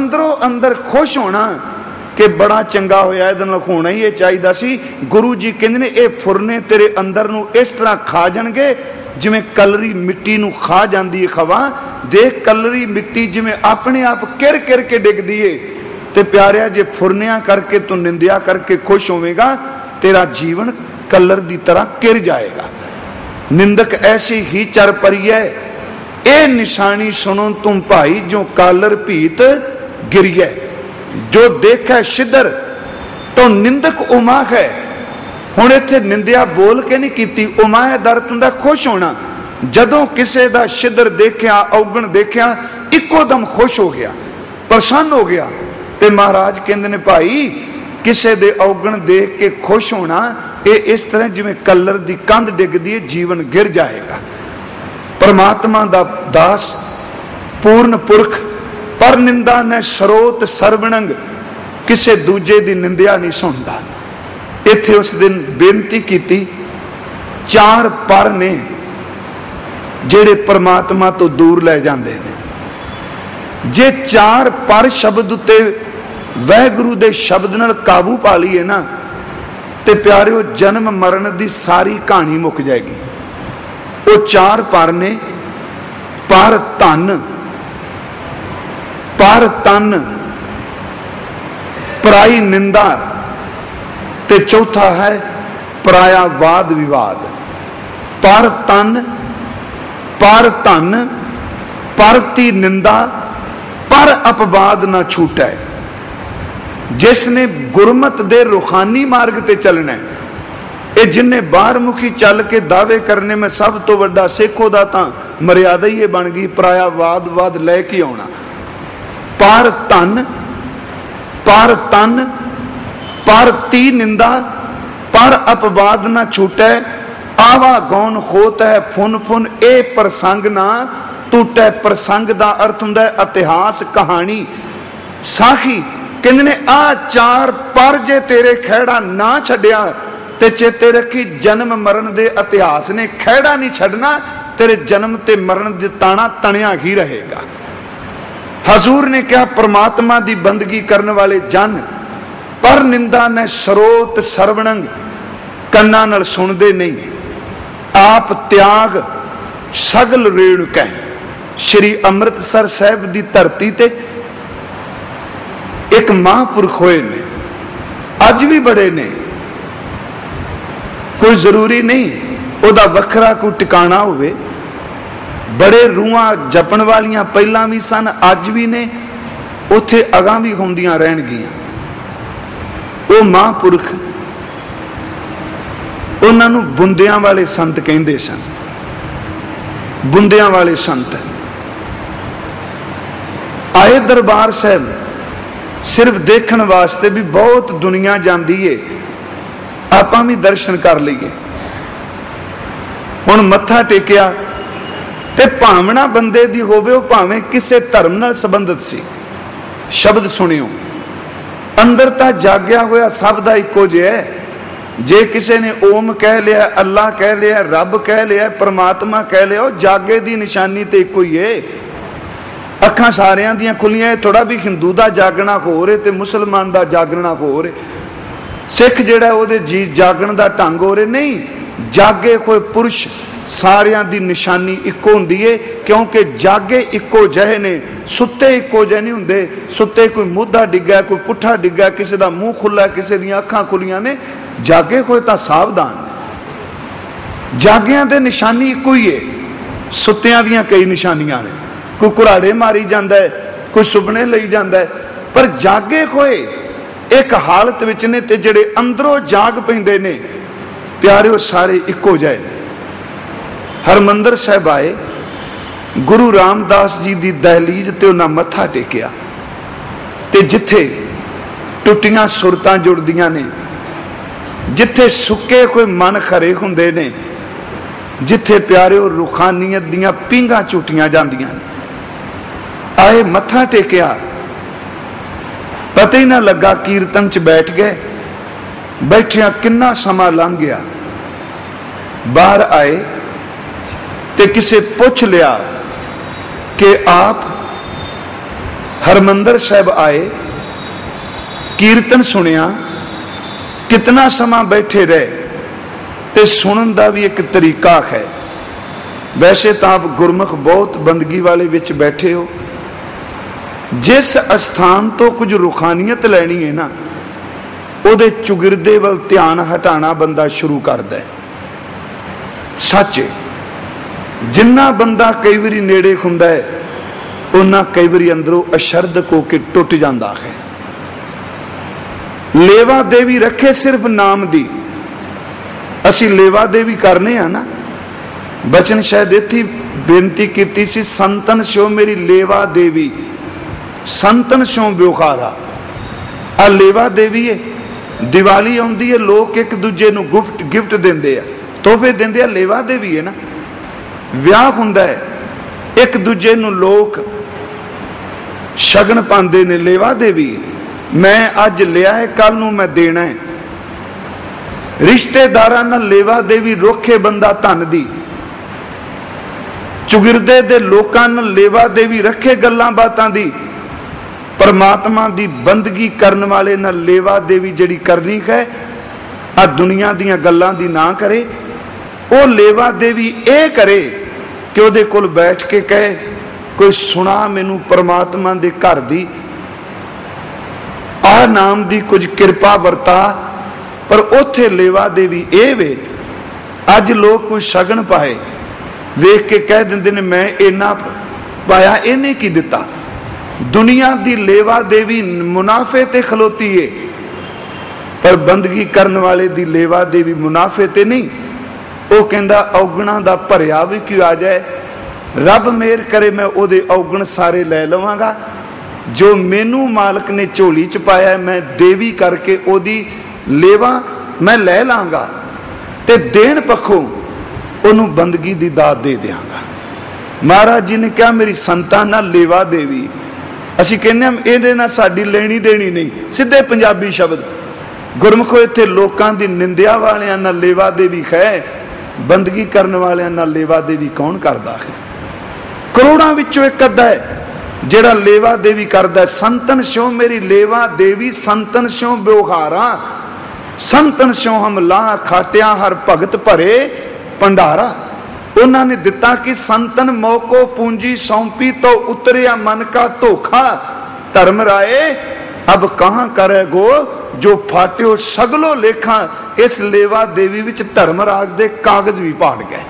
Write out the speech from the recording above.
अंदरों अंदर खुश होना कि बड़ा चंगा होया, इहदे नाल होना ही ये चाहिदा सी। गुरु जी कहंदे ने ये फुरने तेरे अंदर नूं इस तरह खा जाणगे जिवें कलरी मिट्टी नूं खा जांदी है खवा। देख कलरी मिट्टी जिवें अपने आप किर किर के डिगदी है, ते प्यारिया जे फुरनिया करके तू निंदिया करके खुश होवेगा, तेरा जीवन कलर की तरह किर जाएगा। निंदक ऐसी ही चर परिए, ए निशानी सुनो तुम भाई जो कालर भीत गिरिए। जो देखे शिदर तो निंदक उमा है। हुण इत्थे निंदिया बोल के नहीं कीती, उमा है दर्द हुंदा खुश होना। जदों किसे दा शिदर देखिया, औगण देखिया, इक्को दम खुश हो गया, प्रसन्न हो गया। ते महाराज कहंदे ने भाई किसे दे औगण देख के खुश होना ये इस तरह जिवें कलर दी कंध डिगदी है, जीवन गिर जाएगा। परमात्मा दा दास पूर्ण पुरख पर निंदा ने स्रोत सर्वणंग, किसे दूजे दी निंदिया नहीं सुनता। इत्थे उस दिन बेनती कीती, चार पर ने जेड़े परमात्मा तो दूर ले जाते हैं। जे चार पर शब्द उत्ते वाहिगुरु दे शब्द नाल काबू पा लीए ना, ते प्यारिओ जन्म मरण दी सारी कहानी मुक जाएगी। वो चार पर ने, पर धन, पर तन, पराई निंदा, ते चौथा है पराया वाद विवाद। पर तन, पर धन, परती निंदा, पर अपवाद ना छूटे। जिसने गुरमत दे रूहानी मार्ग ते चलना है, ये जिन्हें बाहर मुखी चल के दावे करने में सब तो वड्डा सिखो दा तां मर्यादा ही बन गई, पराया वाद वाद लैके आउणा। पर धन, पर तन, पर ती निंदा, पर अपवाद ना छूटे। आवा गौन होत है फुन फुन, ए प्रसंग ना टूटे। प्रसंग दा अर्थ हुंदा है इतिहास, कहानी, साखी। कहंदे ने आ चार पर जे तेरे खैड़ा ना छड्डिया ते चेते रखी जन्म मरण दे इतिहास ने खैड़ा नहीं छड्डना, तेरे जन्म ते मरण दे ताना तणिया ही रहेगा। हजूर ने कहा परमात्मा दी बंदगी करने वाले जन पर निंदा ने स्रोत सर्वणंग, कन्ना नाल सुनदे नहीं। आप त्याग सगल रेणुकै। श्री अमृतसर साहिब दी धरती ते एक महापुरख होए ने, अज भी बड़े ने। कोई जरूरी नहीं ओदा वखरा कोई टिकाना होवे। बड़े रूहां जपण वालियां पहला भी सन, अज भी ने, उथे अगां भी होंदियां रहणगियां। वो महापुरख, उन्हां नूं बुंदियां वाले संत कहंदे सन। बुंदियां वाले संत आए दरबार साहब, सिर्फ देखने वास्ते भी बहुत दुनिया जाती है, आपां भी दर्शन कर लीए। हुण मत्था टेकिया ते भावना बंदे दी होवे, वो भावें किसे धर्म नाल संबंधित सी। शब्द सुनियो, अंदर तां जाग्या होया सब दा इक्को जिहा है। जे किसी ने ओम कह लिया, अल्लाह कह लिया, रब कह लिया, परमात्मा कह लिया, जागे दी निशानी तो इक्को ही है। अखां सारियां दियां खुलियां, थोड़ा भी हिंदू दा जागना हो रहे ते मुसलमान दा जागना हो रहे, सिख जिहड़ा ओहदे जी जागण दा ढंग हो रहे। नहीं, जागे कोई पुरुष सारियां दी निशानी इक्को हुंदी है, क्योंकि जागे इक्को जहे ने, सुत्ते इक्को जहे नहीं हुंदे। सुत्ते कोई मुद्दा डिग्गा, कोई पुट्ठा डिग्गा, किसी दा मूँह खुला, किसी दियां अखां खुलियां ने। जागे कोई तां सावधान। जागियां दे निशानी इक्को ही है, सुत्तियां दियां कई निशानियां ने। कोई कुराड़े मारी जाता है, कोई सुपने लई जाता है, पर जागे कोई एक हालत विच ने ते जिहड़े अंदरों जाग पैंदे ने प्यारिओ सारे इक्को जिहे। हरमंदर साहिब आए, गुरु रामदास जी की दहलीज ते उन्हां मत्था टेकिया, ते जिथे टुटियां सुरतां जुड़दियां ने, जिथे सुके कोई मन खरे हुंदे ने, जिथे प्यारिओ रूहानीयत दियां पींघां झूटियां जांदियां ने, आए मत्था टेकिया, पता ही ना लगा कीर्तन च बैठ गए। बैठिया किन्ना समा लंघ गया। बाहर आए ते किसे पुछ लिया कि आप हरमंदर साहब आए, कीर्तन सुनिया, कितना समा बैठे रहे, ते सुनन दा भी एक तरीका है। वैसे तो आप गुरमुख बहुत बंदगी वाले विच बैठे हो, जिस स्थान तो कुछ रुखानियत लैनी है ना, उहदे चुगिरदे वल ध्यान हटाना बंदा शुरू करदा है। सच है, जिन्ना बंदा कई बारी नेड़े हुंदा है, उन्ना कई बारी अंदरों अशरदक होके टुट जाता है। लेवा देवी रखे सिर्फ नाम दी, असी लेवा देवी करने हैं ना। बचन शायद इत्थे बेनती की सी, संतन स्यो मेरी लेवा देवी, संतन स्यो ब्योखारा। आ लेवा देवी है, दिवाली आउंदी है, लोग एक दूजे नूं गिफ्ट देंदे आ, तोहफे देंदे आ, लेवा देवी है ना। विआह हुंदा है, एक दूजे नूं लोग शगन पांदे ने, लेवा देवी। मैं अज लिया है, कल नूं मैं देना है। रिश्तेदारां नाल लेवा देवी रोखे बंदा धन दी, चुगिरदे दे लोकां नाल लेवा देवी रखे गल्लां बातां दी। परमात्मा दी बंदगी करन वाले नाल लेवा देवी जिहड़ी करनी है, आ दुनिया दीयां गल्लां दी ना करे। ओ लेवा देवी ए करे कि उहदे कोल बैठ के कहे, कोई सुना मैनू परमात्मा दे घर दी आ नाम दी कुछ किरपा वरता। पर उथे लेवा देवी ए वे, अज लोग कोई शगन पाए, वेख के कह दिंदे ने मैं इन्ना पाया, इन्हें की दिता। दुनिया दी लेवा देवी मुनाफे ते खलोती है, पर बंदगी करन वाले दी लेवा देवी मुनाफे ते नहीं। वो कहंदा औगणा दा भरिया भी क्यों आ जाए, रब मेहर करे मैं ओदे औगण सारे लै लवांगा। जो मैनू मालक ने झोली च पाया, मैं देवी करके ओदी लेवा मैं लै लांगा, ते देन पखों ओनू बंदगी दी दात दे दियांगा। महाराज जी ने कहा मेरी संतां नाल लेवा देवी, असीं कहने इहदे नाल साडी लेनी देनी नहीं, सीधे पंजाबी शब्द। गुरमुखो इत्थे लोकां दी निंदिया वालियां नाल लेवा देवी है, बंदगी करन वालियां नाल लेवा देवी कौन करदा है? करोड़ां विचों एक अद्धा है जेड़ा लेवा देवी करदा है। संतन स्यों मेरी लेवा देवी, संतन स्यों ब्योहारा, संतन स्यों हम ला खाटिया, हर भगत भरे भंडारा। उन्होंने दिता कि संतन मौको पूंजी सौंपी, तो उतरिया मन का धोखा। धर्म राय अब कहां करे गो, जो फाट्यो सगलो लेखा। इस लेवा देवी विच धर्मराज दे कागज भी पाड़ गए।